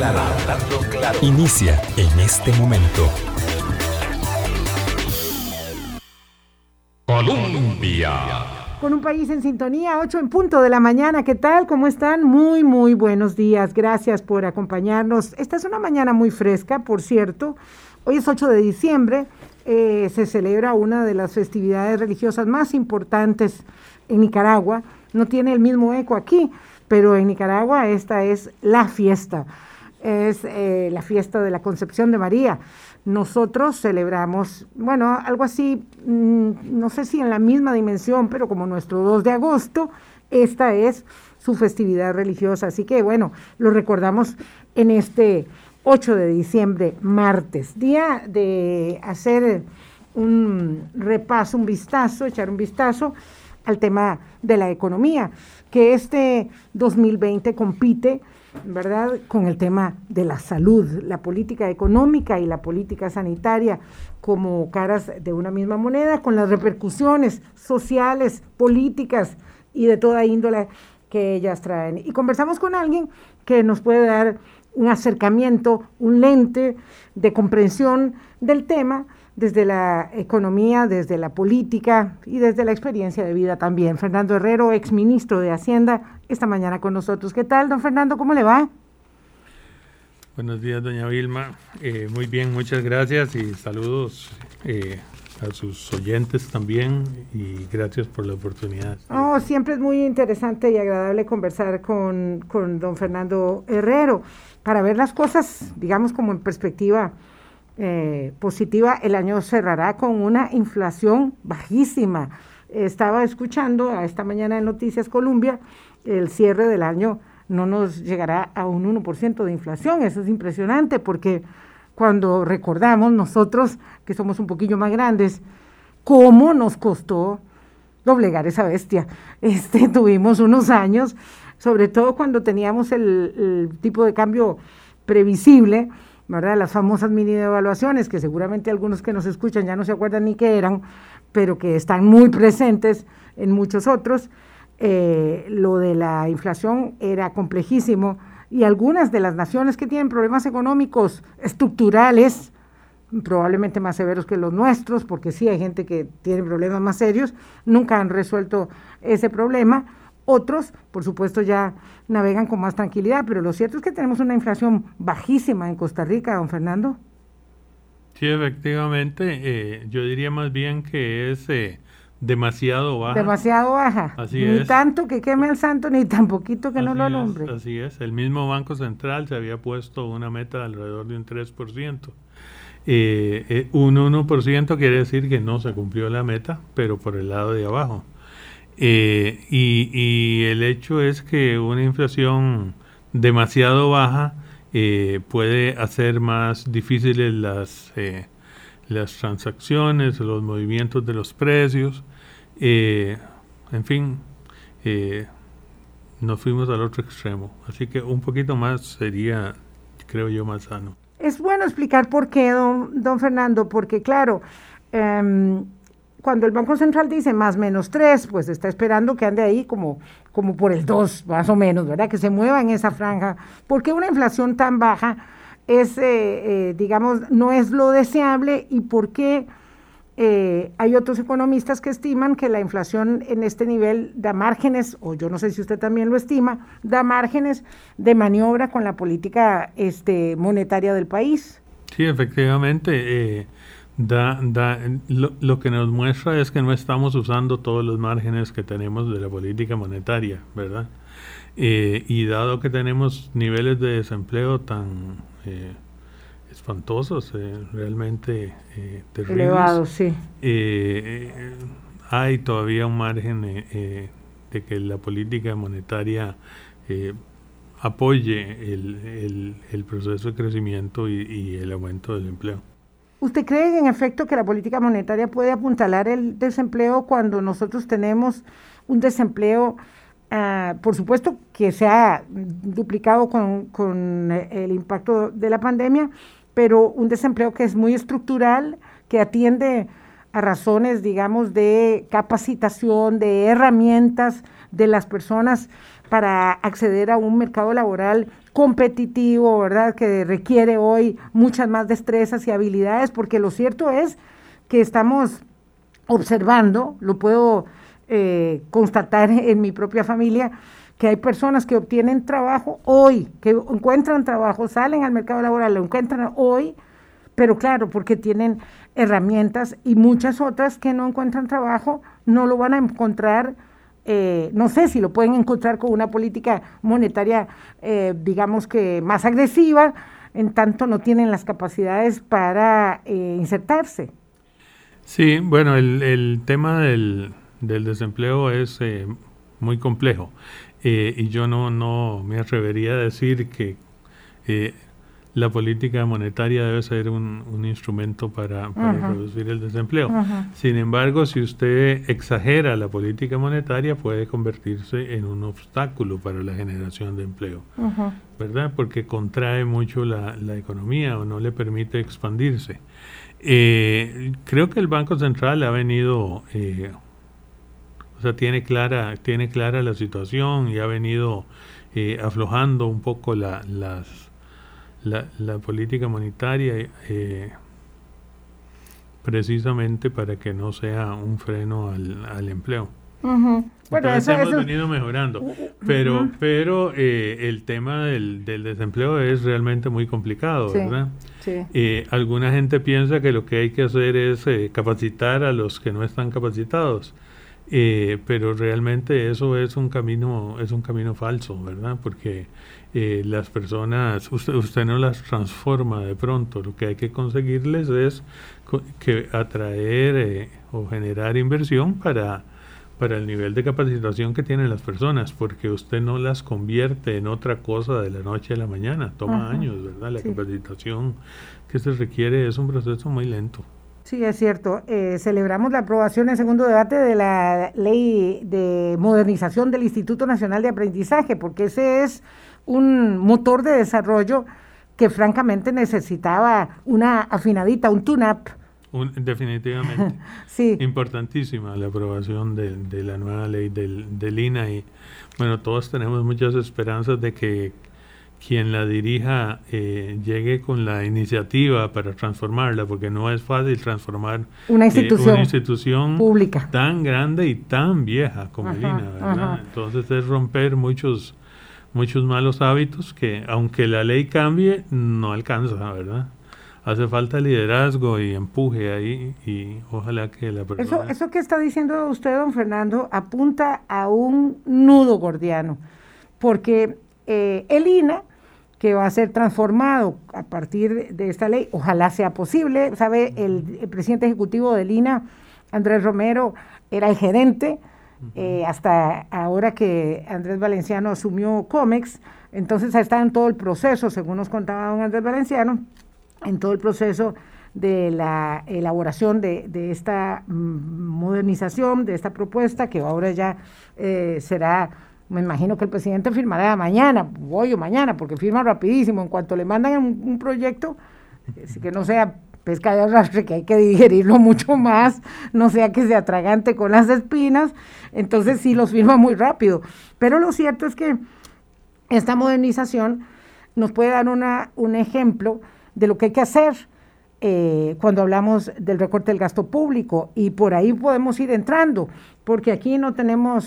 claro. Inicia en este momento. Colombia. Con un país en sintonía, 8 en punto de la mañana. ¿Qué tal? ¿Cómo están? Muy buenos días. Gracias por acompañarnos. Esta es una mañana muy fresca, por cierto. Hoy es 8 de diciembre. Se celebra una de las festividades religiosas más importantes en Nicaragua. No tiene el mismo eco aquí, pero en Nicaragua esta es la fiesta. Es la fiesta de la Concepción de María. Nosotros celebramos, bueno, algo así, no sé si en la misma dimensión, pero como nuestro 2 de agosto, esta es su festividad religiosa. Así que, bueno, lo recordamos en este 8 de diciembre, martes, día de hacer un repaso, echar un vistazo al tema de la economía, que este 2020 compite, ¿verdad?, con el tema de la salud, la política económica y la política sanitaria como caras de una misma moneda, con las repercusiones sociales, políticas y de toda índole que ellas traen. Y conversamos con alguien que nos puede dar un acercamiento, un lente de comprensión del tema desde la economía, desde la política y desde la experiencia de vida también. Fernando Herrero, exministro de Hacienda, esta mañana con nosotros. ¿Qué tal, don Fernando? ¿Cómo le va? Buenos días, doña Vilma. Muy bien, muchas gracias y saludos a sus oyentes también y gracias por la oportunidad. Oh, siempre es muy interesante y agradable conversar con don Fernando Herrero para ver las cosas, digamos, como en perspectiva positiva. El año cerrará con una inflación bajísima. Estaba escuchando a esta mañana en Noticias Colombia, el cierre del año no nos llegará a un 1% de inflación. Eso es impresionante porque cuando recordamos nosotros, que somos un poquillo más grandes, cómo nos costó doblegar esa bestia. Tuvimos unos años, sobre todo cuando teníamos el tipo de cambio previsible, ¿verdad? Las famosas mini devaluaciones, que seguramente algunos que nos escuchan ya no se acuerdan ni qué eran, pero que están muy presentes en muchos otros. Lo de la inflación era complejísimo y algunas de las naciones que tienen problemas económicos estructurales, probablemente más severos que los nuestros, porque sí hay gente que tiene problemas más serios, nunca han resuelto ese problema. Otros, por supuesto, ya navegan con más tranquilidad, pero lo cierto es que tenemos una inflación bajísima en Costa Rica, don Fernando. Sí, efectivamente, yo diría más bien que es demasiado baja. Demasiado baja. Así ni es. Tanto que queme al santo, ni tan poquito que así no lo alumbre. Así es. El mismo Banco Central se había puesto una meta de alrededor de un 3%. Un 1% quiere decir que no se cumplió la meta, pero por el lado de abajo. Y el hecho es que una inflación demasiado baja puede hacer más difíciles las transacciones, los movimientos de los precios. En fin, nos fuimos al otro extremo. Así que un poquito más sería, creo yo, más sano. Es bueno explicar por qué, don Fernando, porque claro, cuando el Banco Central dice más menos 3, pues está esperando que ande ahí como por el 2, más o menos, ¿verdad? Que se mueva en esa franja, porque una inflación tan baja es, digamos, no es lo deseable, y por qué hay otros economistas que estiman que la inflación en este nivel da márgenes, o yo no sé si usted también lo estima, da márgenes de maniobra con la política monetaria del país. Sí, efectivamente, lo que nos muestra es que no estamos usando todos los márgenes que tenemos de la política monetaria, ¿verdad? Y dado que tenemos niveles de desempleo tan espantosos, realmente terribles, elevados, sí. Hay todavía un margen de que la política monetaria apoye el proceso de crecimiento y el aumento del empleo. ¿Usted cree en efecto que la política monetaria puede apuntalar el desempleo cuando nosotros tenemos un desempleo, por supuesto, que se ha duplicado con el impacto de la pandemia, pero un desempleo que es muy estructural, que atiende a razones, digamos, de capacitación, de herramientas de las personas para acceder a un mercado laboral competitivo, ¿verdad? Que requiere hoy muchas más destrezas y habilidades, porque lo cierto es que estamos observando, lo puedo constatar en mi propia familia, que hay personas que obtienen trabajo hoy, que encuentran trabajo, salen al mercado laboral, lo encuentran hoy, pero claro, porque tienen herramientas, y muchas otras que no encuentran trabajo no lo van a encontrar, no sé si lo pueden encontrar con una política monetaria, digamos que más agresiva, en tanto no tienen las capacidades para insertarse. Sí, bueno, el tema del desempleo es muy complejo, y yo no me atrevería a decir que la política monetaria debe ser un instrumento para reducir el desempleo. Sin embargo, si usted exagera la política monetaria, puede convertirse en un obstáculo para la generación de empleo, ¿verdad? Porque contrae mucho la economía o no le permite expandirse. Creo que el Banco Central ha venido, o sea, tiene clara la situación y ha venido aflojando un poco la política monetaria, precisamente para que no sea un freno al empleo. Bueno, entonces hemos venido mejorando, pero el tema del desempleo es realmente muy complicado, ¿verdad? Sí. Alguna gente piensa que lo que hay que hacer es capacitar a los que no están capacitados, pero realmente eso es un camino falso, ¿verdad? Porque las personas, usted no las transforma de pronto. Lo que hay que conseguirles es que atraer o generar inversión para el nivel de capacitación que tienen las personas, porque usted no las convierte en otra cosa de la noche a la mañana. Toma años, ¿verdad? La capacitación que se requiere es un proceso muy lento. Sí, es cierto. Celebramos la aprobación en segundo debate de la ley de modernización del Instituto Nacional de Aprendizaje, porque ese es un motor de desarrollo que francamente necesitaba una afinadita, un tune-up. Definitivamente. Sí. Importantísima la aprobación de la nueva ley del INAH, y bueno, todos tenemos muchas esperanzas de que quien la dirija llegue con la iniciativa para transformarla, porque no es fácil transformar una institución pública tan grande y tan vieja como el INAH, ¿verdad? Entonces es romper muchos malos hábitos que, aunque la ley cambie, no alcanza, ¿verdad? Hace falta liderazgo y empuje ahí, y ojalá que la persona... Eso que está diciendo usted, don Fernando, apunta a un nudo gordiano, porque el INAH, que va a ser transformado a partir de esta ley, ojalá sea posible, sabe, el presidente ejecutivo del INAH, Andrés Romero, era el gerente, hasta ahora que Andrés Valenciano asumió Comex, entonces está en todo el proceso, según nos contaba don Andrés Valenciano, en todo el proceso de la elaboración de esta modernización, de esta propuesta, que ahora ya será, me imagino que el presidente firmará mañana, hoy o mañana, porque firma rapidísimo, en cuanto le mandan un proyecto, que no sea pesca de arrastre, que hay que digerirlo mucho más, no sea que se atragante con las espinas, entonces sí los firma muy rápido. Pero lo cierto es que esta modernización nos puede dar un ejemplo de lo que hay que hacer cuando hablamos del recorte del gasto público, y por ahí podemos ir entrando, porque aquí no tenemos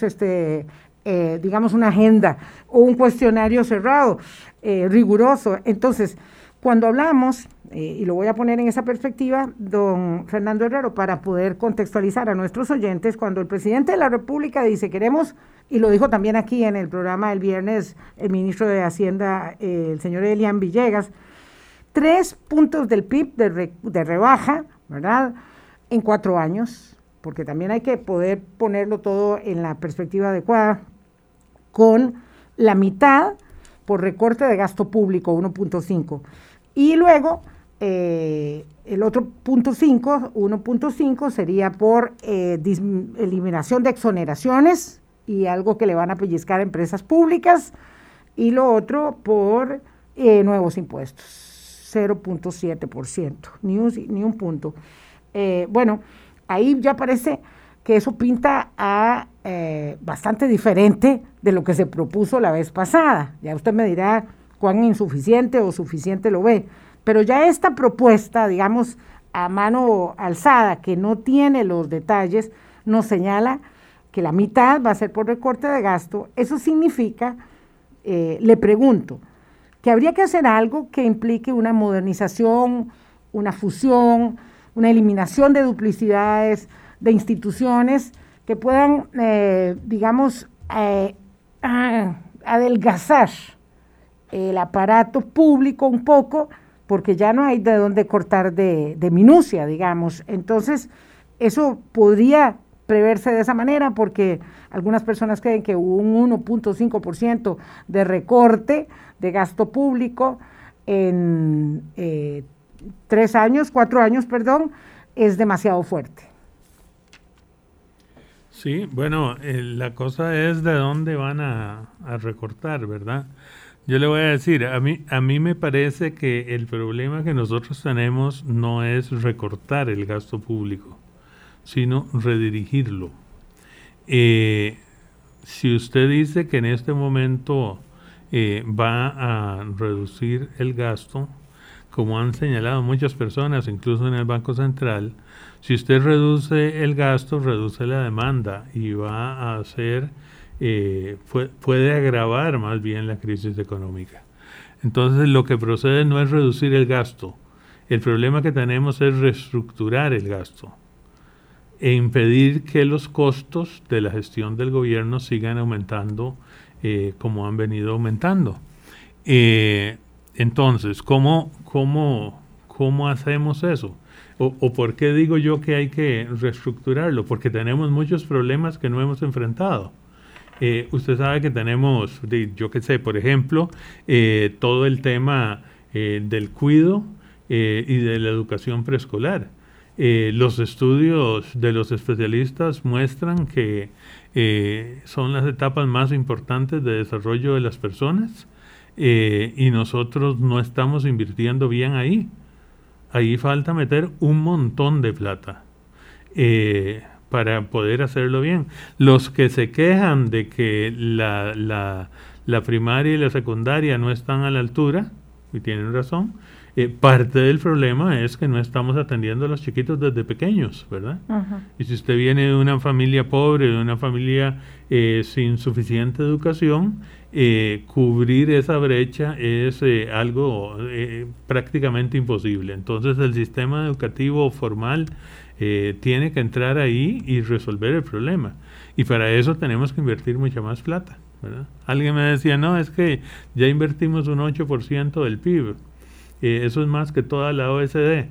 digamos una agenda o un cuestionario cerrado, riguroso. Entonces, cuando hablamos, y lo voy a poner en esa perspectiva, don Fernando Herrero, para poder contextualizar a nuestros oyentes, cuando el presidente de la República dice queremos, y lo dijo también aquí en el programa el viernes el ministro de Hacienda, el señor Elian Villegas, 3 puntos del PIB de rebaja, ¿verdad?, en 4 años, porque también hay que poder ponerlo todo en la perspectiva adecuada, con la mitad por recorte de gasto público, 1.5, y luego el otro 1.5 sería por eliminación de exoneraciones y algo que le van a pellizcar a empresas públicas, y lo otro por nuevos impuestos. 0.7%, ni un punto. Bueno, ahí ya parece que eso pinta a bastante diferente de lo que se propuso la vez pasada. Ya usted me dirá cuán insuficiente o suficiente lo ve. Pero ya esta propuesta, digamos, a mano alzada, que no tiene los detalles, nos señala que la mitad va a ser por recorte de gasto. Eso significa, le pregunto, que habría que hacer algo que implique una modernización, una fusión, una eliminación de duplicidades, de instituciones que puedan, digamos, adelgazar el aparato público un poco, porque ya no hay de dónde cortar de minucia, digamos. Entonces, eso podría preverse de esa manera, porque algunas personas creen que un 1.5% de recorte de gasto público en 4 años, es demasiado fuerte. Sí, bueno, la cosa es de dónde van a recortar, ¿verdad? Yo le voy a decir, a mí me parece que el problema que nosotros tenemos no es recortar el gasto público, sino redirigirlo. Si usted dice que en este momento va a reducir el gasto, como han señalado muchas personas, incluso en el Banco Central, si usted reduce el gasto, reduce la demanda y va a hacer, puede agravar más bien la crisis económica. Entonces lo que procede no es reducir el gasto, el problema que tenemos es reestructurar el gasto e impedir que los costos de la gestión del gobierno sigan aumentando como han venido aumentando. Entonces, ¿cómo hacemos eso? ¿O por qué digo yo que hay que reestructurarlo? Porque tenemos muchos problemas que no hemos enfrentado. Usted sabe que tenemos, yo qué sé, por ejemplo, todo el tema del cuidado y de la educación preescolar. Los estudios de los especialistas muestran que son las etapas más importantes de desarrollo de las personas y nosotros no estamos invirtiendo bien ahí. Ahí falta meter un montón de plata para poder hacerlo bien. Los que se quejan de que la primaria y la secundaria no están a la altura, y tienen razón, parte del problema es que no estamos atendiendo a los chiquitos desde pequeños, ¿verdad? Uh-huh. Y si usted viene de una familia pobre, de una familia sin suficiente educación, cubrir esa brecha es algo prácticamente imposible. Entonces el sistema educativo formal tiene que entrar ahí y resolver el problema. Y para eso tenemos que invertir mucha más plata, ¿verdad? Alguien me decía, no, es que ya invertimos un 8% del PIB. Eso es más que toda la OCDE.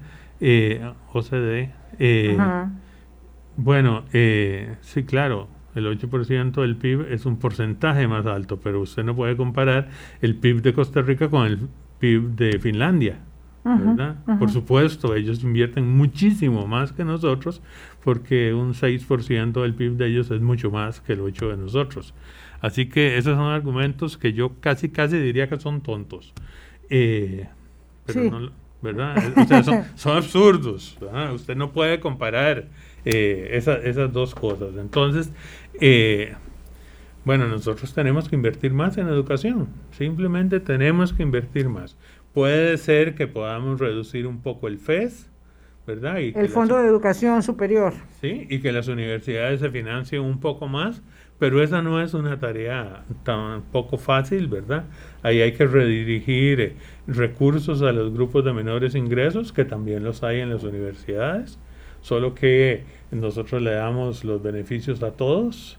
Uh-huh. Bueno, sí, claro, el 8% del PIB es un porcentaje más alto, pero usted no puede comparar el PIB de Costa Rica con el PIB de Finlandia, ¿verdad? Uh-huh. Por supuesto, ellos invierten muchísimo más que nosotros, porque un 6% del PIB de ellos es mucho más que el 8% de nosotros. Así que esos son argumentos que yo casi diría que son tontos. Pero sí. No, ¿verdad? O sea, son absurdos, ¿verdad? Usted no puede comparar esas dos cosas. Entonces, bueno, nosotros tenemos que invertir más en educación. Simplemente tenemos que invertir más. Puede ser que podamos reducir un poco el FES, ¿verdad? Y el Fondo de Educación Superior. Sí, y que las universidades se financien un poco más, pero esa no es una tarea tan poco fácil, ¿verdad? Ahí hay que redirigir recursos a los grupos de menores ingresos, que también los hay en las universidades, solo que nosotros le damos los beneficios a todos.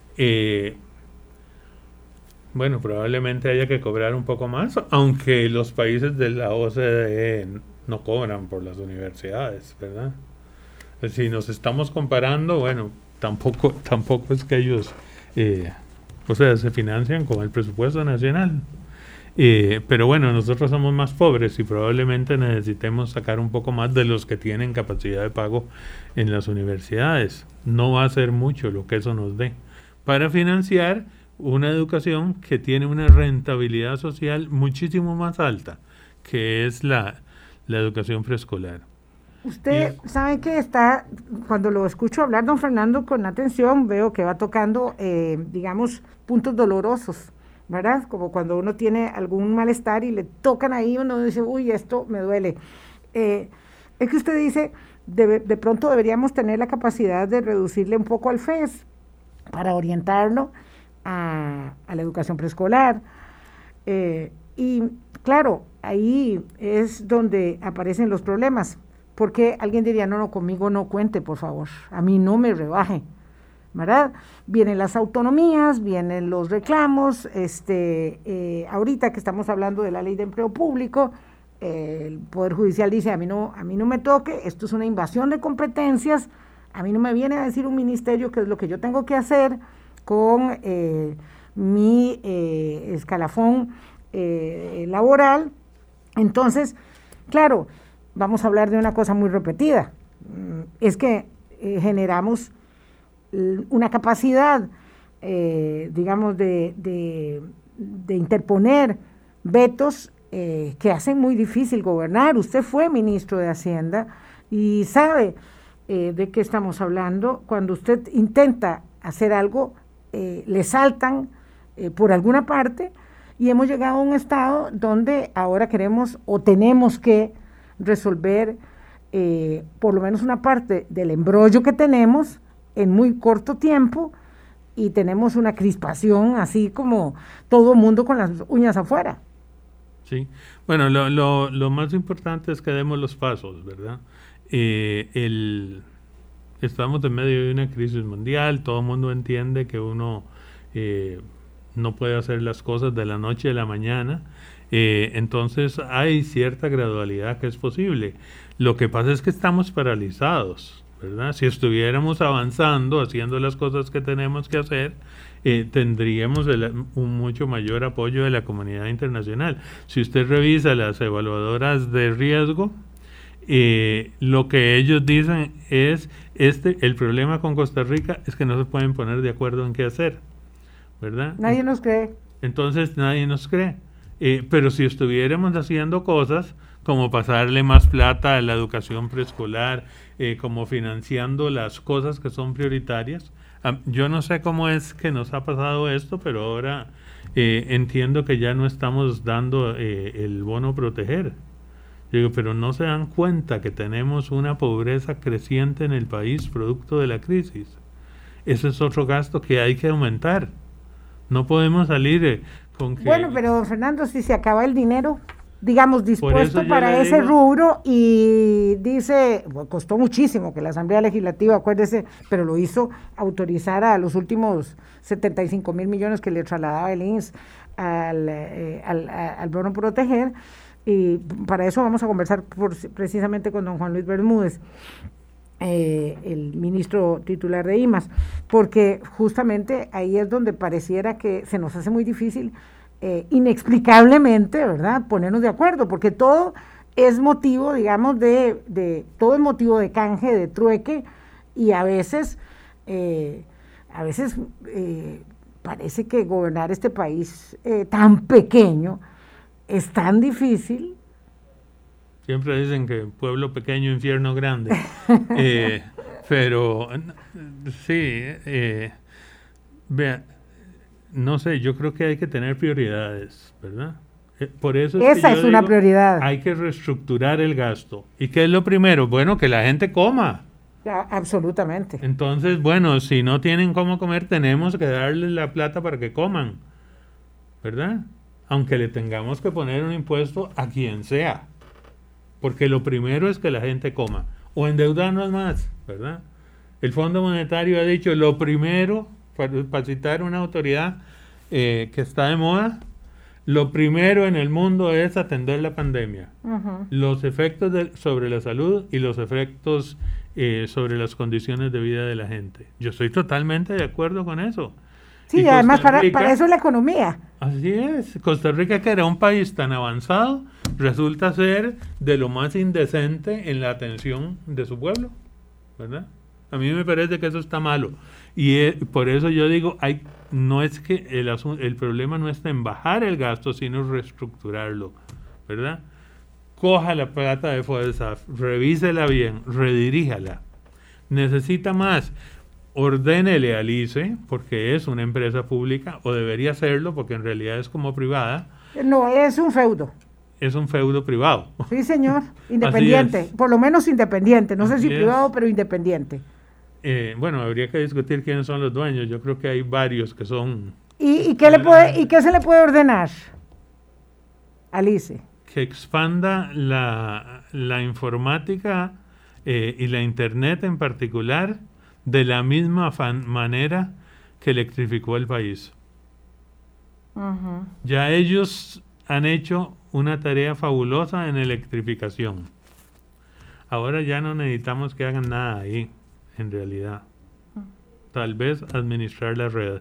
Bueno, probablemente haya que cobrar un poco más, aunque los países de la OCDE no cobran por las universidades, ¿verdad? Si nos estamos comparando, bueno, tampoco es que ellos, se financian con el presupuesto nacional. Pero bueno, nosotros somos más pobres y probablemente necesitemos sacar un poco más de los que tienen capacidad de pago en las universidades. No va a ser mucho lo que eso nos dé para financiar una educación que tiene una rentabilidad social muchísimo más alta, que es la educación preescolar. Usted sabe que está, cuando lo escucho hablar, don Fernando, con atención, veo que va tocando, digamos, puntos dolorosos, ¿verdad? Como cuando uno tiene algún malestar y le tocan ahí, uno dice, uy, esto me duele. Es que usted dice, de pronto deberíamos tener la capacidad de reducirle un poco al FES para orientarlo a la educación preescolar. Y claro, ahí es donde aparecen los problemas. Porque alguien diría, no, conmigo no cuente, por favor, a mí no me rebaje, ¿verdad? Vienen las autonomías, vienen los reclamos, ahorita que estamos hablando de la ley de empleo público, el Poder Judicial dice, a mí no me toque, esto es una invasión de competencias, a mí no me viene a decir un ministerio qué es lo que yo tengo que hacer con mi escalafón laboral. Entonces, claro, vamos a hablar de una cosa muy repetida, es que generamos una capacidad, digamos, de interponer vetos que hacen muy difícil gobernar. Usted fue ministro de Hacienda y sabe de qué estamos hablando. Cuando usted intenta hacer algo, le saltan por alguna parte y hemos llegado a un estado donde ahora queremos o tenemos que resolver por lo menos una parte del embrollo que tenemos en muy corto tiempo y tenemos una crispación así como todo mundo con las uñas afuera. Sí, bueno, lo más importante es que demos los pasos, ¿verdad? Estamos en medio de una crisis mundial, todo el mundo entiende que uno no puede hacer las cosas de la noche a la mañana. Entonces hay cierta gradualidad que es posible. Lo que pasa es que estamos paralizados, ¿verdad? Si estuviéramos avanzando, haciendo las cosas que tenemos que hacer, tendríamos un mucho mayor apoyo de la comunidad internacional. Si usted revisa las evaluadoras de riesgo, lo que ellos dicen es, el problema con Costa Rica es que no se pueden poner de acuerdo en qué hacer, ¿verdad? Nadie nos cree. Entonces nadie nos cree. Pero si estuviéramos haciendo cosas como pasarle más plata a la educación preescolar, como financiando las cosas que son prioritarias, yo no sé cómo es que nos ha pasado esto, pero ahora entiendo que ya no estamos dando el bono proteger. Yo digo, pero no se dan cuenta que tenemos una pobreza creciente en el país producto de la crisis. Ese es otro gasto que hay que aumentar. No podemos salir con que... Bueno, pero don Fernando, si se acaba el dinero, digamos, dispuesto para ese rubro y dice, bueno, costó muchísimo que la Asamblea Legislativa, acuérdese, pero lo hizo autorizar a los últimos 75,000 millones que le trasladaba el INS al bono proteger, y para eso vamos a conversar precisamente con don Juan Luis Bermúdez, el ministro titular de IMAS, porque justamente ahí es donde pareciera que se nos hace muy difícil, inexplicablemente, ¿verdad?, ponernos de acuerdo, porque todo es motivo, digamos, todo es motivo de canje, de trueque, y a veces parece que gobernar este país tan pequeño es tan difícil. Siempre dicen que pueblo pequeño, infierno grande. Pero sí, vea, no sé, yo creo que hay que tener prioridades, ¿verdad? Por eso esa es una prioridad. Hay que reestructurar el gasto. ¿Y qué es lo primero? Bueno, que la gente coma. Absolutamente. Entonces, bueno, si no tienen cómo comer, tenemos que darles la plata para que coman, ¿verdad? Aunque le tengamos que poner un impuesto a quien sea. Porque lo primero es que la gente coma, o endeudarnos más, ¿verdad? El Fondo Monetario ha dicho, lo primero, para citar una autoridad que está de moda, lo primero en el mundo es atender la pandemia, los efectos sobre la salud y los efectos sobre las condiciones de vida de la gente. Yo estoy totalmente de acuerdo con eso. Sí, y además para eso es la economía. Así es. Costa Rica, que era un país tan avanzado, resulta ser de lo más indecente en la atención de su pueblo, ¿verdad? A mí me parece que eso está malo. Y por eso yo digo, no es que el problema no está en bajar el gasto, sino reestructurarlo, ¿verdad? coja la plata de FODESAF, revísela bien, rediríjala. Necesita más, ordénele al ICE, porque es una empresa pública, o debería serlo, porque en realidad es como privada. No, es un feudo. Es un feudo privado. Sí, señor, independiente, por lo menos independiente, no sé si privado, pero independiente. Bueno, habría que discutir quiénes son los dueños, yo creo que hay varios que son... ¿Y qué se le puede ordenar al ICE? Que expanda la informática y la internet en particular de la misma manera que electrificó el país. Uh-huh. Ya ellos han hecho una tarea fabulosa en electrificación. Ahora ya no necesitamos que hagan nada ahí, en realidad. Tal vez administrar la red.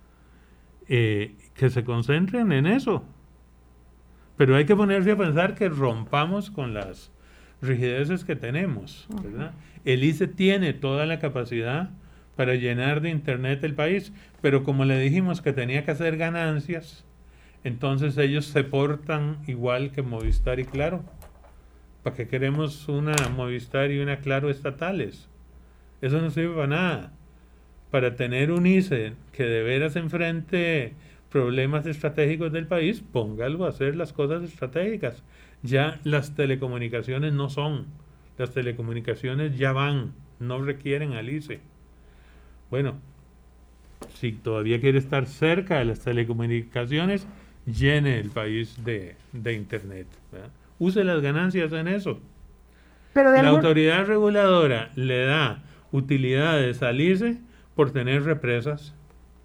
Que se concentren en eso. Pero hay que ponerse a pensar que rompamos con las rigideces que tenemos, ¿verdad? El ICE tiene toda la capacidad para llenar de internet el país, pero como le dijimos que tenía que hacer ganancias, entonces ellos se portan igual que Movistar y Claro. ¿Para qué queremos una Movistar y una Claro estatales? Eso no sirve para nada. Para tener un ICE que de veras enfrente problemas estratégicos del país, póngalo a hacer las cosas estratégicas. Ya las telecomunicaciones no son. Las telecomunicaciones ya van, no requieren al ICE. Bueno, si todavía quiere estar cerca de las telecomunicaciones, llene el país de internet, ¿verdad? Use las ganancias en eso. Pero la autoridad reguladora le da utilidades al ICE por tener represas.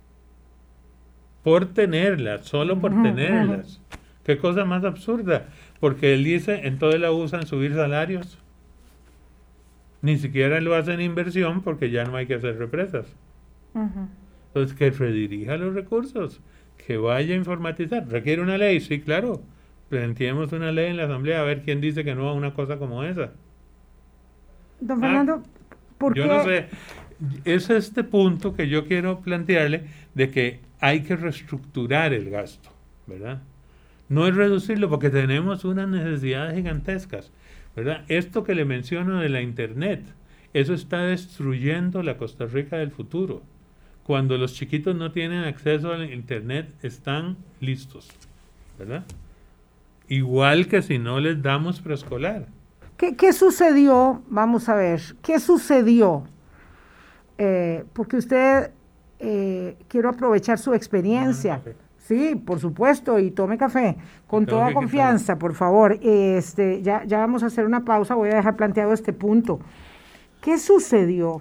Por tenerlas, solo por tenerlas. Qué cosa más absurda, porque el ICE entonces la usan subir salarios. Ni siquiera lo hacen inversión porque ya no hay que hacer represas. Entonces que redirija los recursos, que vaya a informatizar. ¿Requiere una ley? Sí, claro. Planteemos una ley en la Asamblea a ver quién dice que no a una cosa como esa. Don Fernando, ¿por qué? Yo no sé. Es este punto que yo quiero plantearle de que hay que reestructurar el gasto, ¿verdad? No es reducirlo porque tenemos unas necesidades gigantescas, ¿verdad? Esto que le menciono de la internet, eso está destruyendo la Costa Rica del futuro. Cuando los chiquitos no tienen acceso a la internet, están listos, ¿verdad? Igual que si no les damos preescolar. ¿Qué sucedió? Vamos a ver, ¿qué sucedió? Porque usted, quiero aprovechar su experiencia. Sí, por supuesto, y tome café, con toda confianza, por favor. Ya vamos a hacer una pausa, voy a dejar planteado este punto. ¿Qué sucedió?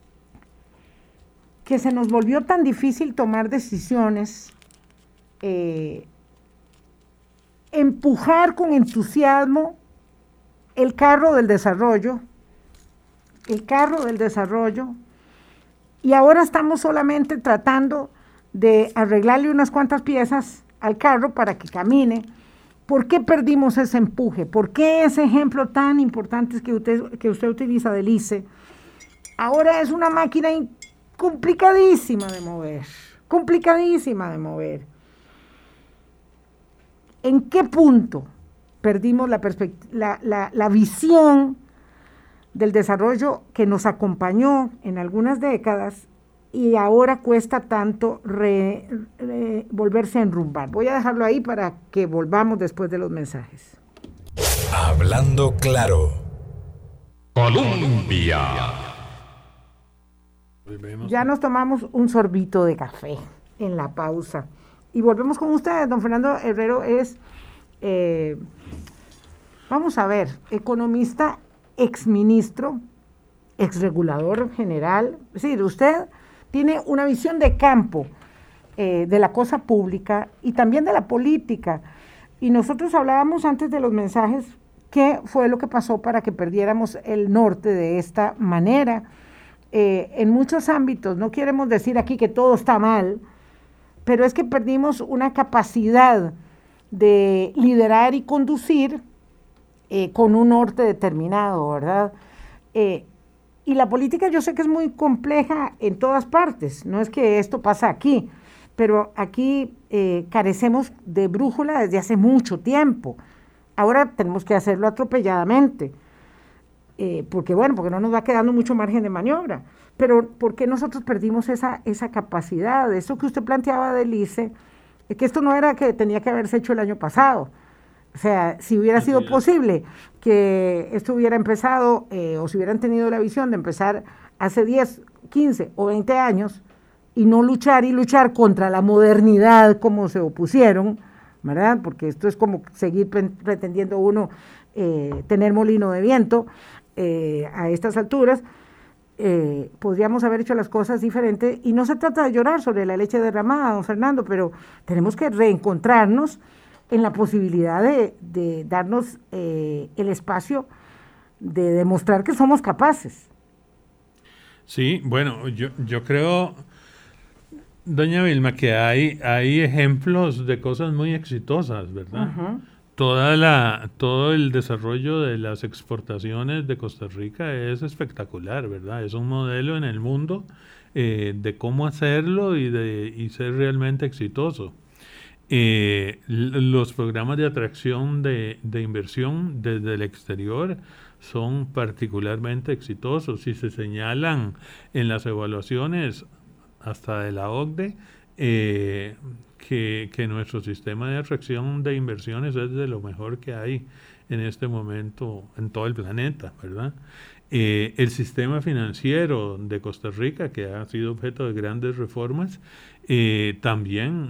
Que se nos volvió tan difícil tomar decisiones, empujar con entusiasmo el carro del desarrollo, y ahora estamos solamente tratando de arreglarle unas cuantas piezas al carro para que camine. ¿Por qué perdimos ese empuje? ¿Por qué ese ejemplo tan importante que usted utiliza del ICE ahora es una máquina complicadísima de mover? ¿En qué punto perdimos la visión del desarrollo que nos acompañó en algunas décadas y ahora cuesta tanto volverse a enrumbar? Voy a dejarlo ahí para que volvamos después de los mensajes. Hablando claro. Colombia. Ya nos tomamos un sorbito de café en la pausa y volvemos con ustedes. Don Fernando Herrero es, vamos a ver, economista, exministro, exregulador general. Es decir, usted tiene una visión de campo de la cosa pública y también de la política. Y nosotros hablábamos antes de los mensajes qué fue lo que pasó para que perdiéramos el norte de esta manera. En muchos ámbitos, no queremos decir aquí que todo está mal, pero es que perdimos una capacidad de liderar y conducir con un norte determinado, ¿verdad? Y la política yo sé que es muy compleja en todas partes, no es que esto pasa aquí, pero aquí carecemos de brújula desde hace mucho tiempo. Ahora tenemos que hacerlo atropelladamente, porque no nos va quedando mucho margen de maniobra. Pero ¿por qué nosotros perdimos esa capacidad? Eso que usted planteaba del ICE, es que esto no era que tenía que haberse hecho el año pasado. O sea, si hubiera sido posible que esto hubiera empezado, o si hubieran tenido la visión de empezar hace 10, 15 o 20 años, y no luchar contra la modernidad como se opusieron, ¿verdad? Porque esto es como seguir pretendiendo uno tener molino de viento a estas alturas. Podríamos haber hecho las cosas diferentes, y no se trata de llorar sobre la leche derramada, don Fernando, pero tenemos que reencontrarnos en la posibilidad de darnos el espacio de demostrar que somos capaces. Sí, bueno, yo creo, doña Vilma, que hay ejemplos de cosas muy exitosas, ¿verdad? Uh-huh. Todo el desarrollo de las exportaciones de Costa Rica es espectacular, ¿verdad? Es un modelo en el mundo de cómo hacerlo y ser realmente exitoso. Los programas de atracción de inversión desde el exterior son particularmente exitosos y se señalan en las evaluaciones hasta de la OCDE que nuestro sistema de atracción de inversiones es de lo mejor que hay en este momento en todo el planeta, ¿verdad? El sistema financiero de Costa Rica, que ha sido objeto de grandes reformas, también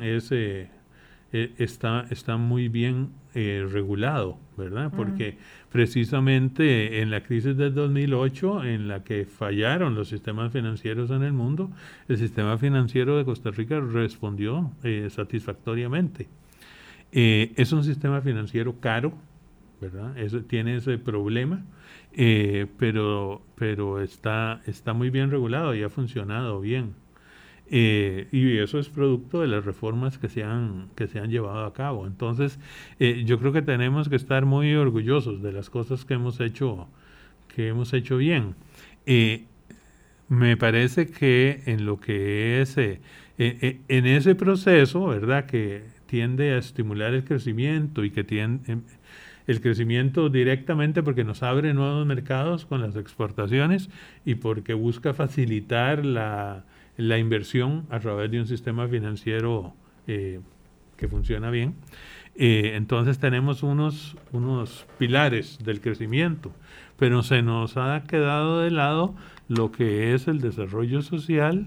está muy bien regulado, ¿verdad? Porque precisamente en la crisis del 2008, en la que fallaron los sistemas financieros en el mundo, el sistema financiero de Costa Rica respondió satisfactoriamente. Es un sistema financiero caro, ¿verdad? Tiene ese problema, pero está muy bien regulado y ha funcionado bien. Y eso es producto de las reformas que se han llevado a cabo. Entonces, yo creo que tenemos que estar muy orgullosos de las cosas que hemos hecho bien. Me parece que en lo que es en ese proceso, ¿verdad?, que tiende a estimular el crecimiento y que tiende el crecimiento directamente porque nos abre nuevos mercados con las exportaciones y porque busca facilitar la inversión a través de un sistema financiero que funciona bien. Entonces tenemos unos pilares del crecimiento, pero se nos ha quedado de lado lo que es el desarrollo social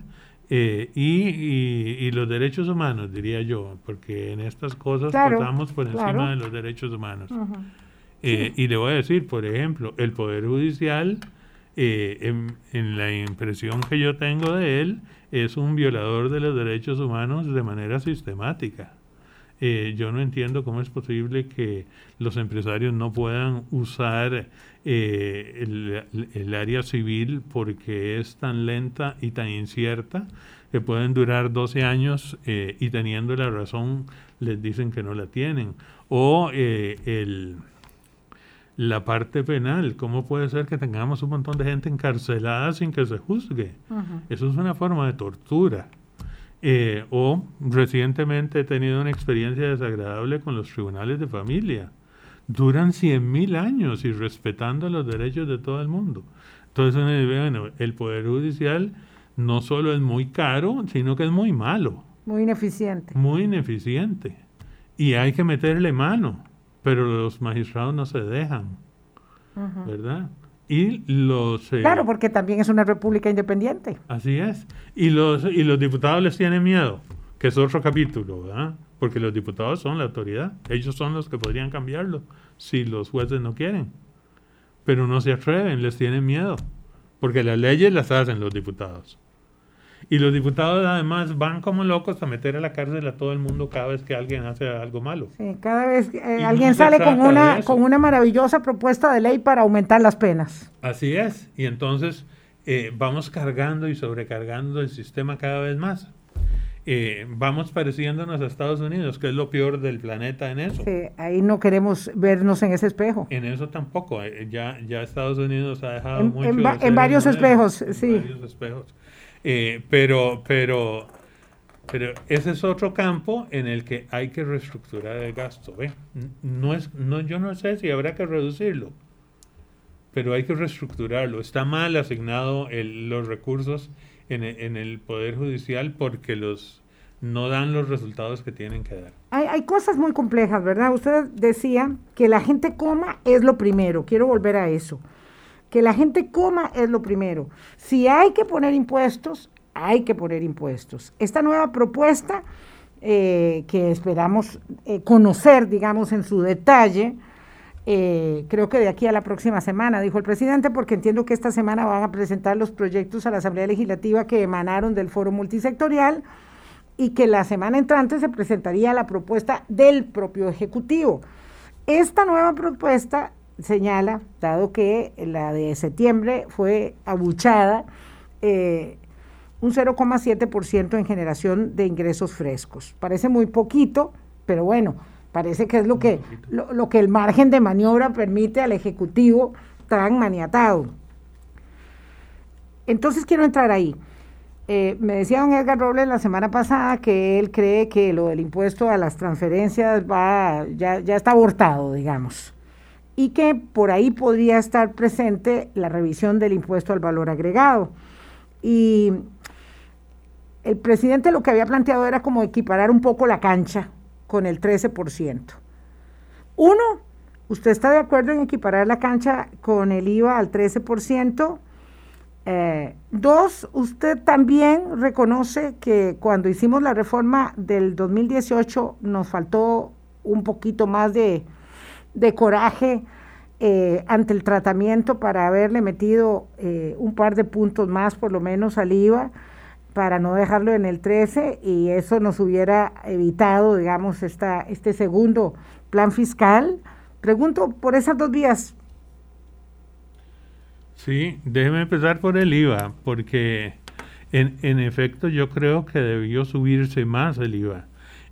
y los derechos humanos, diría yo, porque en estas cosas pasamos por encima de los derechos humanos. Uh-huh. Y le voy a decir, por ejemplo, el Poder Judicial, en la impresión que yo tengo de él, es un violador de los derechos humanos de manera sistemática. Yo no entiendo cómo es posible que los empresarios no puedan usar el área civil porque es tan lenta y tan incierta que pueden durar 12 años y teniendo la razón les dicen que no la tienen. O la parte penal, ¿cómo puede ser que tengamos un montón de gente encarcelada sin que se juzgue? Uh-huh. Eso es una forma de tortura. O recientemente he tenido una experiencia desagradable con los tribunales de familia. Duran 100.000 años y respetando los derechos de todo el mundo. Entonces, bueno, el Poder Judicial no solo es muy caro, sino que es muy malo. Muy ineficiente. Muy ineficiente. Y hay que meterle mano. Pero los magistrados no se dejan, uh-huh, ¿verdad? Y claro, porque también es una república independiente. Así es. Y los diputados les tienen miedo, que es otro capítulo, ¿verdad? Porque los diputados son la autoridad. Ellos son los que podrían cambiarlo si los jueces no quieren. Pero no se atreven, les tienen miedo. Porque las leyes las hacen los diputados. Y los diputados además van como locos a meter a la cárcel a todo el mundo cada vez que alguien hace algo malo. Sí, cada vez que alguien sale con una maravillosa propuesta de ley para aumentar las penas. Así es. Y entonces vamos cargando y sobrecargando el sistema cada vez más. Vamos pareciéndonos a Estados Unidos, que es lo peor del planeta en eso. Sí, ahí no queremos vernos en ese espejo. En eso tampoco. Ya Estados Unidos ha dejado mucho en varios espejos, sí. En varios espejos. Pero Pero ese es otro campo en el que hay que reestructurar el gasto. ¿Ve? Yo no sé si habrá que reducirlo, pero hay que reestructurarlo. Está mal asignado los recursos en el Poder Judicial porque no dan los resultados que tienen que dar. Hay cosas muy complejas, ¿verdad? Usted decía que la gente coma es lo primero. Quiero volver a eso. Que la gente coma es lo primero. Si hay que poner impuestos, hay que poner impuestos. Esta nueva propuesta que esperamos conocer, digamos, en su detalle, creo que de aquí a la próxima semana, dijo el presidente, porque entiendo que esta semana van a presentar los proyectos a la Asamblea Legislativa que emanaron del Foro Multisectorial y que la semana entrante se presentaría la propuesta del propio Ejecutivo. Esta nueva propuesta señala, dado que la de septiembre fue abuchada, un 0,7% en generación de ingresos frescos. Parece muy poquito, pero bueno, parece que es lo que el margen de maniobra permite al Ejecutivo tan maniatado. Entonces quiero entrar ahí. Me decía don Edgar Robles la semana pasada que él cree que lo del impuesto a las transferencias ya está abortado, digamos, y que por ahí podría estar presente la revisión del impuesto al valor agregado. Y el presidente lo que había planteado era como equiparar un poco la cancha con el 13%. Uno, ¿usted está de acuerdo en equiparar la cancha con el IVA al 13%? Dos, usted también reconoce que cuando hicimos la reforma del 2018 nos faltó un poquito más de coraje ante el tratamiento para haberle metido un par de puntos más por lo menos al IVA para no dejarlo en el 13 y eso nos hubiera evitado, digamos, este segundo plan fiscal. Pregunto por esas dos vías. Sí, déjeme empezar por el IVA, porque en efecto yo creo que debió subirse más el IVA.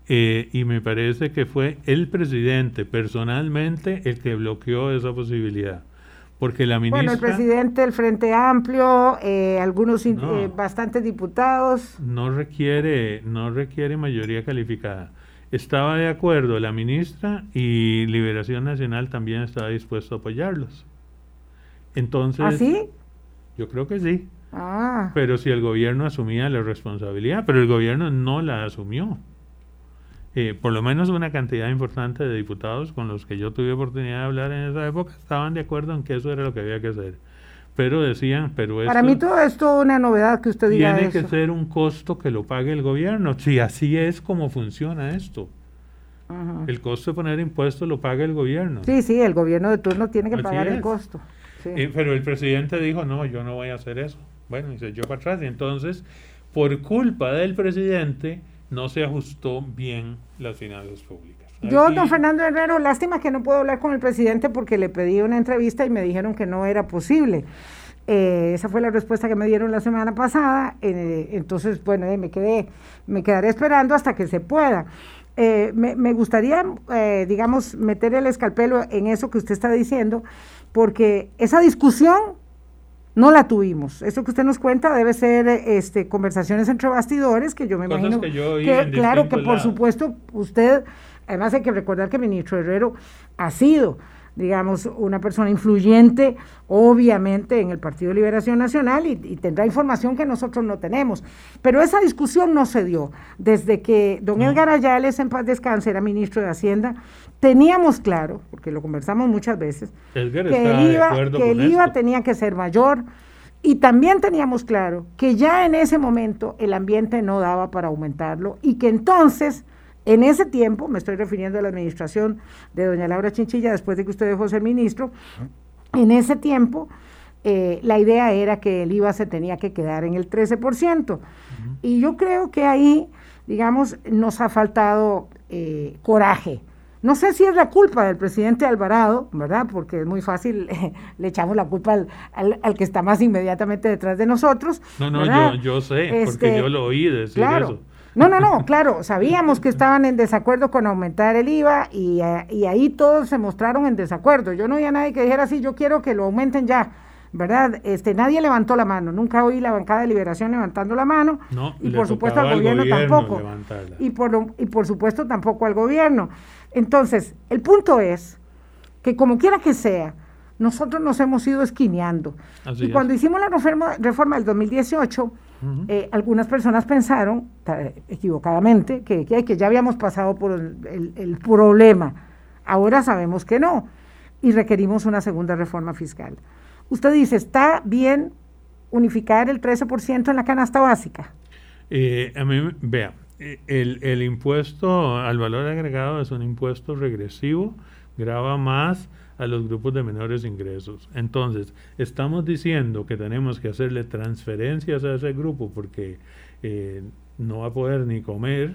Y me parece que fue el presidente personalmente el que bloqueó esa posibilidad. Porque la ministra... Bueno, el presidente del Frente Amplio, algunos bastantes diputados... No requiere mayoría calificada. Estaba de acuerdo la ministra y Liberación Nacional también estaba dispuesto a apoyarlos. Entonces... ¿Ah, sí? Yo creo que sí. Pero si el gobierno asumía la responsabilidad, pero el gobierno no la asumió. Por lo menos una cantidad importante de diputados con los que yo tuve oportunidad de hablar en esa época estaban de acuerdo en que eso era lo que había que hacer. Pero decían, para mí todo esto es una novedad que usted diga tiene eso. Que ser un costo que lo pague el gobierno. Si así es como funciona esto. Uh-huh. El costo de poner impuestos lo paga el gobierno. Sí, el gobierno de turno tiene que pagar el costo. Sí. Pero el presidente dijo, no, yo no voy a hacer eso. Bueno, y se echó para atrás. Y entonces, por culpa del presidente... no se ajustó bien las finanzas públicas. Yo, don Fernando Herrero, lástima que no puedo hablar con el presidente porque le pedí una entrevista y me dijeron que no era posible. Esa fue la respuesta que me dieron la semana pasada. Entonces, bueno, me quedaré esperando hasta que se pueda. Me gustaría, digamos, meter el escalpelo en eso que usted está diciendo, porque esa discusión no la tuvimos. Eso que usted nos cuenta debe ser conversaciones entre bastidores, que yo me imagino que claro, que por supuesto usted, además hay que recordar que el ministro Herrero ha sido, digamos, una persona influyente, obviamente, en el Partido de Liberación Nacional y tendrá información que nosotros no tenemos. Pero esa discusión no se dio. Desde que don Edgar Ayales, en paz descanse, era ministro de Hacienda, teníamos claro, porque lo conversamos muchas veces, que el IVA tenía que ser mayor y también teníamos claro que ya en ese momento el ambiente no daba para aumentarlo y que entonces... En ese tiempo, me estoy refiriendo a la administración de doña Laura Chinchilla, después de que usted dejó ser ministro, en ese tiempo la idea era que el IVA se tenía que quedar en el 13%. Y yo creo que ahí, digamos, nos ha faltado coraje. No sé si es la culpa del presidente Alvarado, ¿verdad? Porque es muy fácil, le echamos la culpa al que está más inmediatamente detrás de nosotros. No, yo sé, porque yo lo oí decir eso. No, claro, sabíamos que estaban en desacuerdo con aumentar el IVA y ahí todos se mostraron en desacuerdo. Yo no oía a nadie que dijera así, yo quiero que lo aumenten ya. ¿verdad? Nadie levantó la mano, nunca oí la bancada de Liberación levantando la mano, No, y por supuesto al gobierno tampoco, y por supuesto tampoco al gobierno. Entonces, el punto es que como quiera que sea, nosotros nos hemos ido esquineando. Así y es. cuando hicimos la reforma del 2018, algunas personas pensaron, equivocadamente, que ya habíamos pasado por el problema. Ahora sabemos que no, y requerimos una segunda reforma fiscal. Usted dice, ¿está bien unificar el 13% en la canasta básica? A mí, vea, el impuesto al valor agregado es un impuesto regresivo, grava más a los grupos de menores ingresos. Entonces, estamos diciendo que tenemos que hacerle transferencias a ese grupo porque no va a poder ni comer.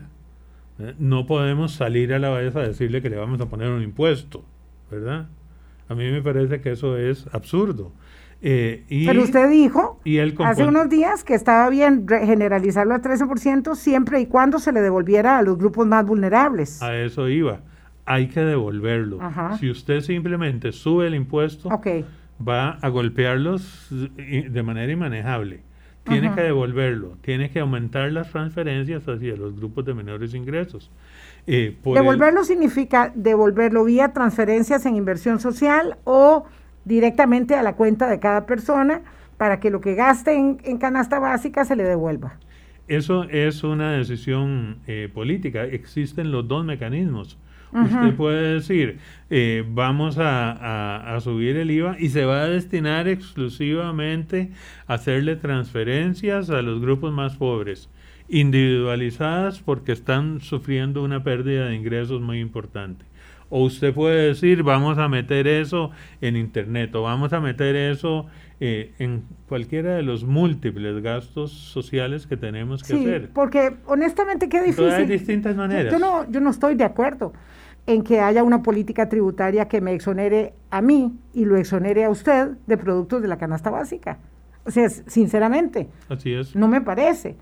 No podemos salir a la vez a decirle que le vamos a poner un impuesto, ¿verdad? A mí me parece que eso es absurdo. Pero usted dijo hace unos días que estaba bien generalizarlo al 13% siempre y cuando se le devolviera a los grupos más vulnerables. A eso iba. Hay que devolverlo. Ajá. Si usted simplemente sube el impuesto, va a golpearlos de manera inmanejable. Tiene que devolverlo, tiene que aumentar las transferencias hacia los grupos de menores ingresos. Devolverlo significa devolverlo vía transferencias en inversión social o directamente a la cuenta de cada persona para que lo que gaste en canasta básica se le devuelva. Eso es una decisión política. Existen los dos mecanismos. Usted puede decir, vamos a subir el IVA y se va a destinar exclusivamente a hacerle transferencias a los grupos más pobres, individualizadas porque están sufriendo una pérdida de ingresos muy importante. O usted puede decir, vamos a meter eso en Internet o vamos a meter eso en cualquiera de los múltiples gastos sociales que tenemos que hacer. Sí, porque honestamente qué difícil. Entonces, hay distintas maneras. Yo no estoy de acuerdo en que haya una política tributaria que me exonere a mí y lo exonere a usted de productos de la canasta básica. O sea, sinceramente, así es. No me parece.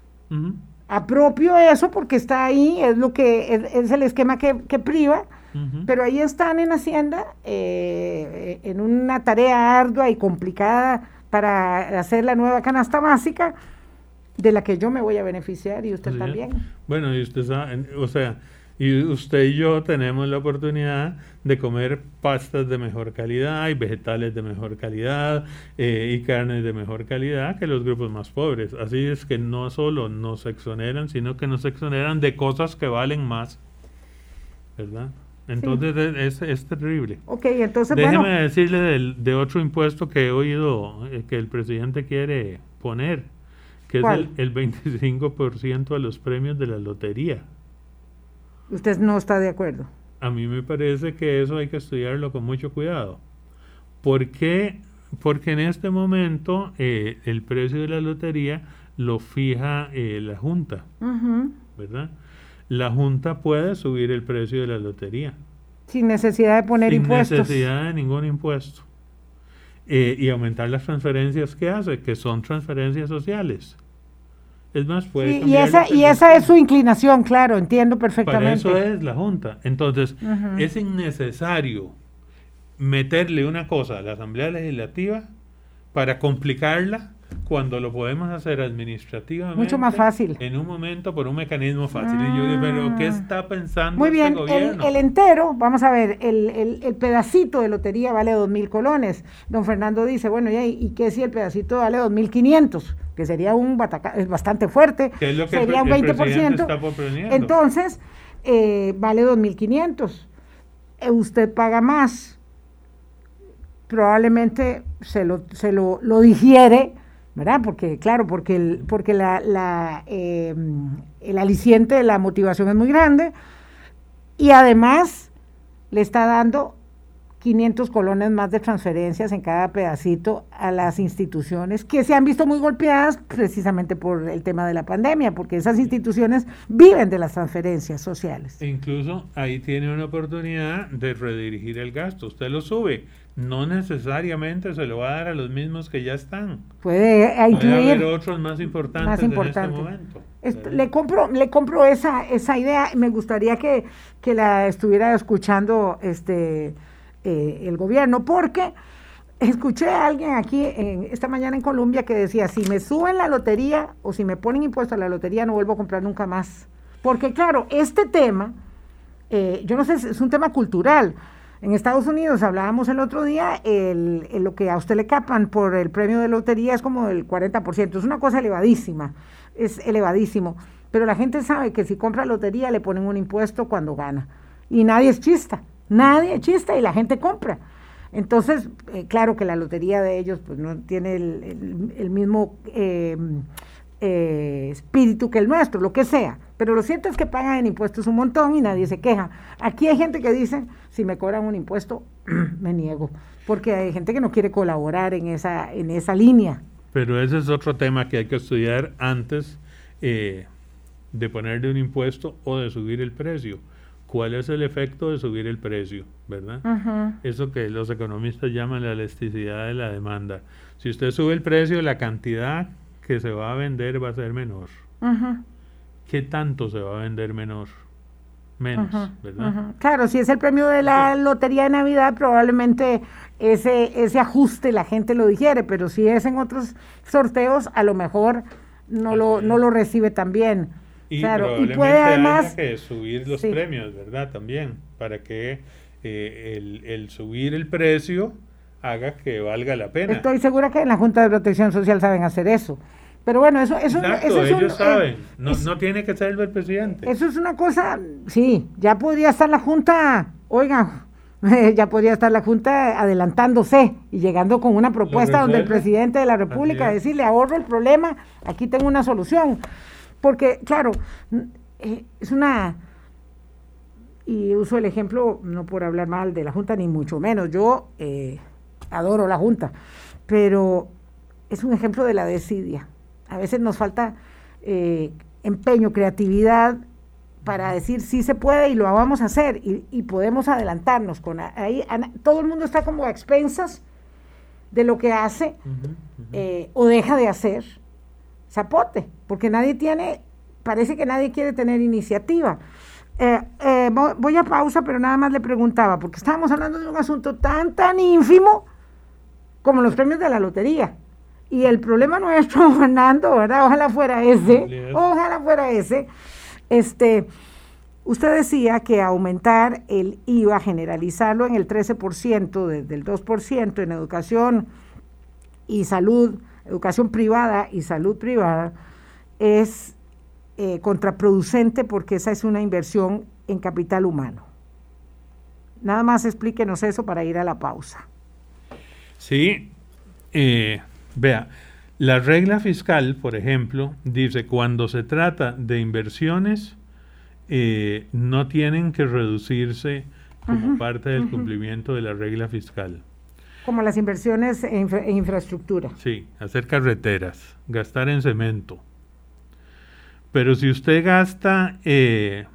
Apropio eso porque está ahí, es lo que es el esquema que priva, pero ahí están en Hacienda en una tarea ardua y complicada para hacer la nueva canasta básica de la que yo me voy a beneficiar y usted también. Bueno, y usted sabe, o sea, y usted y yo tenemos la oportunidad de comer pastas de mejor calidad y vegetales de mejor calidad y carnes de mejor calidad que los grupos más pobres. Así es que no solo nos exoneran, sino que nos exoneran de cosas que valen más, ¿verdad? Entonces es terrible. Entonces déjeme decirle de otro impuesto que he oído que el presidente quiere poner, que ¿cuál? Es el 25% a los premios de la lotería. ¿Usted no está de acuerdo? A mí me parece que eso hay que estudiarlo con mucho cuidado. ¿Por qué? Porque en este momento el precio de la lotería lo fija la Junta, ¿verdad? La Junta puede subir el precio de la lotería. Sin necesidad de poner impuestos. Sin necesidad de ningún impuesto. Y aumentar las transferencias que hace, que son transferencias sociales. Es más, puede cambiar. Y esa es su inclinación, claro, entiendo perfectamente. Para eso es la Junta. Entonces, es innecesario meterle una cosa a la Asamblea Legislativa para complicarla cuando lo podemos hacer administrativamente. Mucho más fácil. En un momento por un mecanismo fácil. Y yo digo, pero ¿qué está pensando muy bien, gobierno? El entero, vamos a ver, el pedacito de lotería vale 2.000 colones. Don Fernando dice, bueno, ¿y qué si el pedacito vale 2.500? Que sería es bastante fuerte, ¿Qué es lo que sería un 20%. Está proponiendo? Entonces, vale 2.500. Usted paga más. Probablemente se lo digiere, ¿verdad? Porque, claro, porque el aliciente de la motivación es muy grande y además le está dando 500 colones más de transferencias en cada pedacito a las instituciones que se han visto muy golpeadas precisamente por el tema de la pandemia, porque esas instituciones viven de las transferencias sociales. E incluso ahí tiene una oportunidad de redirigir el gasto. Usted lo sube, no necesariamente se lo va a dar a los mismos que ya están. Puede haber otros más importantes en este momento. Le compro esa idea. Me gustaría que la estuviera escuchando el gobierno, porque Escuché a alguien aquí esta mañana en Colombia que decía, si me suben la lotería o si me ponen impuesto a la lotería, no vuelvo a comprar nunca más. Porque claro, este tema, yo no sé, es un tema cultural. En Estados Unidos, hablábamos el otro día, lo que a usted le capan por el premio de lotería es como el 40%, es una cosa elevadísima, es elevadísimo. Pero la gente sabe que si compra lotería le ponen un impuesto cuando gana. Y nadie es chista y la gente compra. Entonces, claro que la lotería de ellos pues no tiene el mismo espíritu que el nuestro, lo que sea. Pero lo cierto es que pagan en impuestos un montón y nadie se queja. Aquí hay gente que dice, si me cobran un impuesto, me niego. Porque hay gente que no quiere colaborar en esa línea. Pero ese es otro tema que hay que estudiar antes de ponerle un impuesto o de subir el precio. ¿Cuál es el efecto de subir el precio? ¿Verdad? Uh-huh. Eso que los economistas llaman la elasticidad de la demanda. Si usted sube el precio, la cantidad que se va a vender va a ser menor. Uh-huh. ¿Qué tanto se va a vender menos? Uh-huh. ¿Verdad? Uh-huh. Claro, si es el premio de la lotería de Navidad, probablemente ese ajuste la gente lo digiere, pero si es en otros sorteos, a lo mejor no lo recibe tan bien. Y claro, probablemente y puede además haya que subir los premios, ¿verdad? También, para que el subir el precio haga que valga la pena. Estoy segura que en la Junta de Protección Social saben hacer eso. Pero bueno, eso Exacto, ellos saben, no tiene que ser el presidente. Eso es una cosa, sí, ya podría estar la Junta, oiga, ya podría estar la Junta adelantándose y llegando con una propuesta donde el presidente de la República decirle, ahorro el problema, aquí tengo una solución. Porque, claro, es y uso el ejemplo, no por hablar mal de la Junta, ni mucho menos, yo adoro la Junta, pero es un ejemplo de la desidia. A veces nos falta empeño, creatividad para decir sí se puede y lo vamos a hacer y podemos adelantarnos. Todo el mundo está como a expensas de lo que hace o deja de hacer. Zapote, porque parece que nadie quiere tener iniciativa. Voy a pausa, pero nada más le preguntaba, porque estábamos hablando de un asunto tan ínfimo como los premios de la lotería. Y el problema nuestro, Fernando, ¿verdad? Ojalá fuera ese. Usted decía que aumentar el IVA, generalizarlo en el 13%, desde el 2% en educación y salud, educación privada y salud privada, es contraproducente porque esa es una inversión en capital humano. Nada más explíquenos eso para ir a la pausa. Sí, vea, la regla fiscal, por ejemplo, dice cuando se trata de inversiones, no tienen que reducirse como parte del cumplimiento de la regla fiscal. Como las inversiones en infraestructura. Sí, hacer carreteras, gastar en cemento. Pero si usted gasta en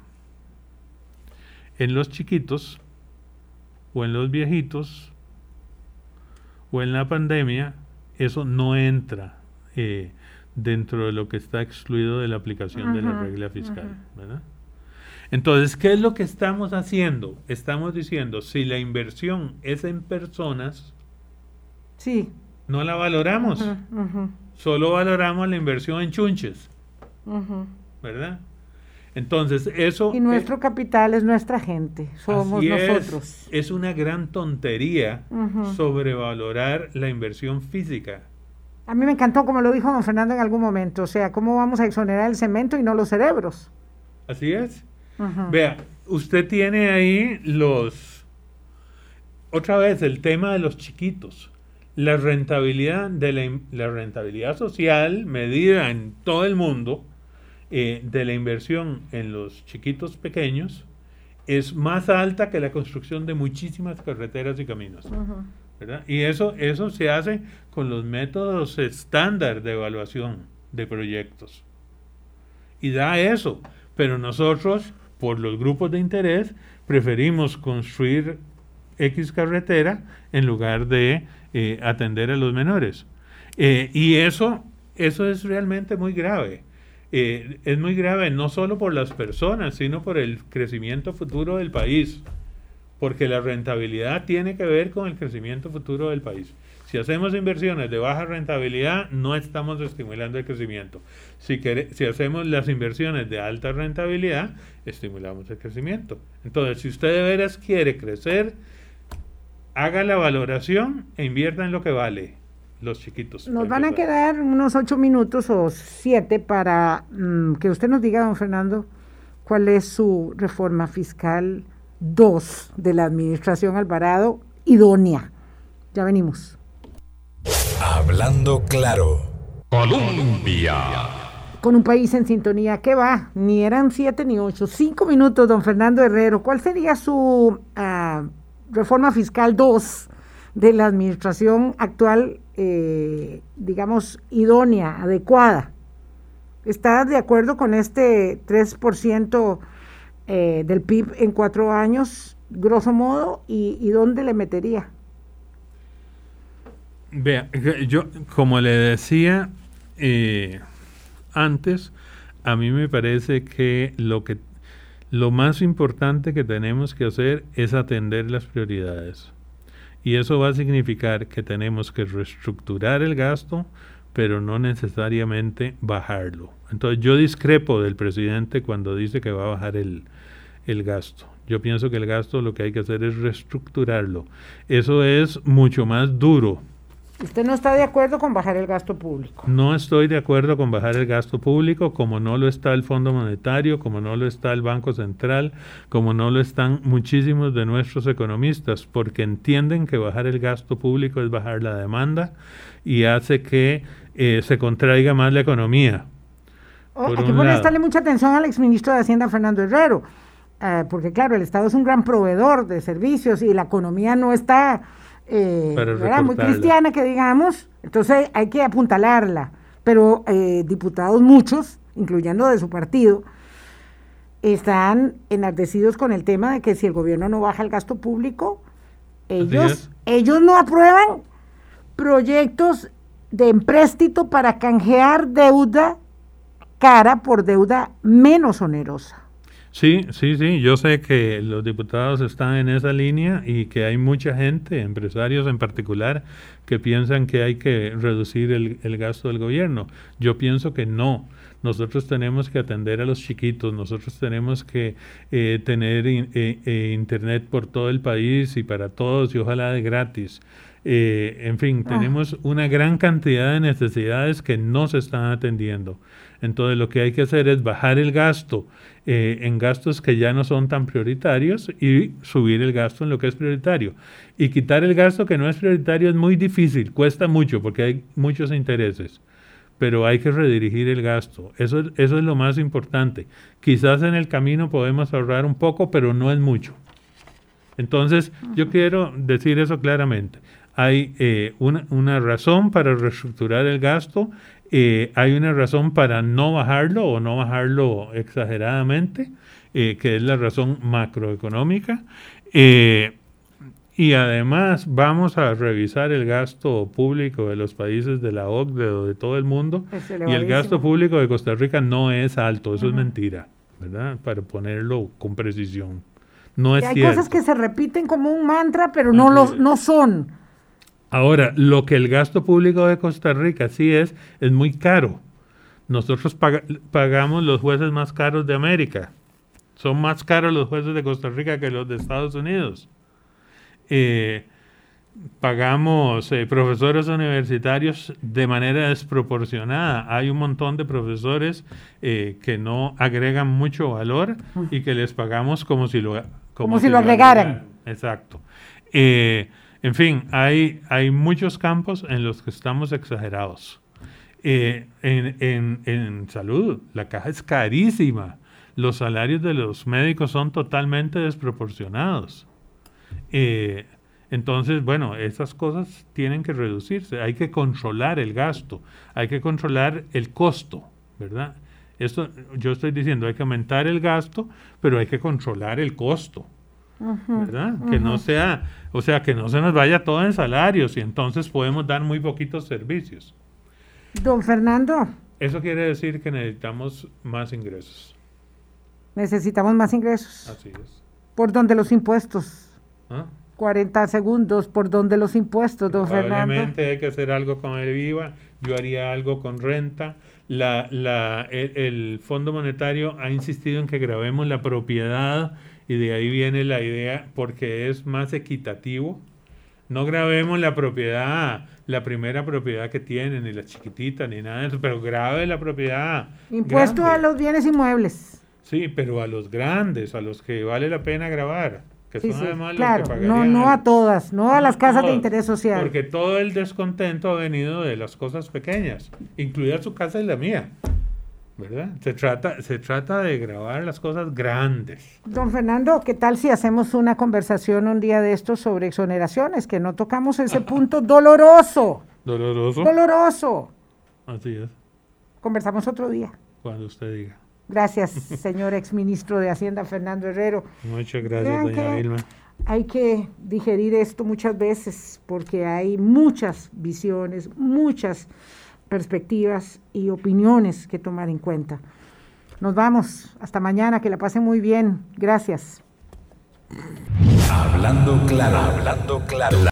los chiquitos, o en los viejitos, o en la pandemia, eso no entra dentro de lo que está excluido de la aplicación de la regla fiscal, ¿verdad? Entonces, ¿qué es lo que estamos haciendo? Estamos diciendo, si la inversión es en personas, sí, no la valoramos. Solo valoramos la inversión en chunches. ¿Verdad? Entonces, eso... Y nuestro capital es nuestra gente, somos nosotros. Es una gran tontería sobrevalorar la inversión física. A mí me encantó como lo dijo don Fernando en algún momento, o sea, ¿cómo vamos a exonerar el cemento y no los cerebros? Así es. Vea, usted tiene ahí otra vez el tema de los chiquitos. La rentabilidad la rentabilidad social medida en todo el mundo de la inversión en los chiquitos pequeños es más alta que la construcción de muchísimas carreteras y caminos, ¿verdad? Y eso se hace con los métodos estándar de evaluación de proyectos y da eso, pero nosotros por los grupos de interés preferimos construir X carretera en lugar de atender a los menores. Y eso es realmente muy grave. Es muy grave no solo por las personas, sino por el crecimiento futuro del país. porque la rentabilidad tiene que ver con el crecimiento futuro del país. Si hacemos inversiones de baja rentabilidad, no estamos estimulando el crecimiento. Si hacemos las inversiones de alta rentabilidad, estimulamos el crecimiento. Entonces, si usted de veras quiere crecer, haga la valoración e invierta en lo que vale los chiquitos. Nos van a quedar unos 8 minutos o 7 para que usted nos diga, don Fernando, cuál es su reforma fiscal 2 de la administración Alvarado idónea. Ya venimos. Hablando claro. Colombia. Con un país en sintonía, ¿qué va? Ni eran 7 ni 8, 5 minutos, don Fernando Herrero. ¿Cuál sería su reforma fiscal 2 de la administración actual, digamos, idónea, adecuada? ¿Estás de acuerdo con este 3% del PIB en 4 años, grosso modo? ¿Y dónde le metería? Vea, yo, como le decía antes, a mí me parece que lo más importante que tenemos que hacer es atender las prioridades. Y eso va a significar que tenemos que reestructurar el gasto, pero no necesariamente bajarlo. Entonces yo discrepo del presidente cuando dice que va a bajar el gasto. Yo pienso que el gasto lo que hay que hacer es reestructurarlo. Eso es mucho más duro. ¿Usted no está de acuerdo con bajar el gasto público? No estoy de acuerdo con bajar el gasto público, como no lo está el Fondo Monetario, como no lo está el Banco Central, como no lo están muchísimos de nuestros economistas, porque entienden que bajar el gasto público es bajar la demanda y hace que se contraiga más la economía. Hay que prestarle mucha atención al exministro de Hacienda, Fernando Herrero, porque claro, el Estado es un gran proveedor de servicios y la economía no está muy cristiana, que digamos, entonces hay que apuntalarla, pero diputados muchos, incluyendo de su partido, están enardecidos con el tema de que si el gobierno no baja el gasto público, ellos no aprueban proyectos de empréstito para canjear deuda cara por deuda menos onerosa. Sí, yo sé que los diputados están en esa línea y que hay mucha gente, empresarios en particular, que piensan que hay que reducir el gasto del gobierno. Yo pienso que no. Nosotros tenemos que atender a los chiquitos, nosotros tenemos que tener internet por todo el país y para todos y ojalá de gratis. En fin, tenemos una gran cantidad de necesidades que no se están atendiendo. Entonces lo que hay que hacer es bajar el gasto en gastos que ya no son tan prioritarios y subir el gasto en lo que es prioritario. Y quitar el gasto que no es prioritario es muy difícil, cuesta mucho porque hay muchos intereses, pero hay que redirigir el gasto. Eso es lo más importante. Quizás en el camino podemos ahorrar un poco, pero no es mucho. Entonces yo quiero decir eso claramente. Hay una razón para reestructurar el gasto, hay una razón para no bajarlo o no bajarlo exageradamente, que es la razón macroeconómica, y además vamos a revisar el gasto público de los países de la OCDE o de todo el mundo, y el gasto público de Costa Rica no es alto, eso es mentira, ¿verdad? Para ponerlo con precisión. No es cierto. Hay cosas que se repiten como un mantra, pero no son. Ahora, lo que el gasto público de Costa Rica sí es muy caro. Nosotros pagamos los jueces más caros de América. Son más caros los jueces de Costa Rica que los de Estados Unidos. Pagamos profesores universitarios de manera desproporcionada. Hay un montón de profesores que no agregan mucho valor y que les pagamos como si lo agregaran. Exacto. En fin, hay muchos campos en los que estamos exagerados. En salud, la caja es carísima. Los salarios de los médicos son totalmente desproporcionados. Entonces, bueno, esas cosas tienen que reducirse. Hay que controlar el gasto, hay que controlar el costo, ¿verdad? Esto yo estoy diciendo, hay que aumentar el gasto, pero hay que controlar el costo. ¿Verdad? Que no sea, que no se nos vaya todo en salarios y entonces podemos dar muy poquitos servicios. Don Fernando. Eso quiere decir que necesitamos más ingresos. Necesitamos más ingresos. Así es. ¿Por dónde los impuestos? ¿Ah? 40 segundos. ¿Por dónde los impuestos, don Fernando? Probablemente hay que hacer algo con el IVA, yo haría algo con renta. El Fondo Monetario ha insistido en que gravemos la propiedad y de ahí viene la idea porque es más equitativo. No gravemos la propiedad, la primera propiedad que tienen, ni la chiquitita, ni nada de eso, pero grave la propiedad. Impuesto grande. a los bienes inmuebles. Sí, pero a los grandes, a los que vale la pena grabar, que Sí, son sí, además claro, los que pagarían. no a todas, no a las casas de todas, interés social. Porque todo el descontento ha venido de las cosas pequeñas, incluida su casa y la mía, ¿verdad? Se trata de grabar las cosas grandes. Don Fernando, ¿qué tal si hacemos una conversación un día de estos sobre exoneraciones? Que no tocamos ese punto doloroso. Doloroso. Doloroso. Así es, Conversamos otro día. cuando usted diga. Gracias, señor exministro de Hacienda, Fernando Herrero. Muchas gracias, Vean doña que Vilma. hay que digerir esto muchas veces porque hay muchas visiones, muchas perspectivas y opiniones que tomar en cuenta. Nos vamos. Hasta mañana. Que la pasen muy bien. Gracias. Hablando claro. Hablando claro.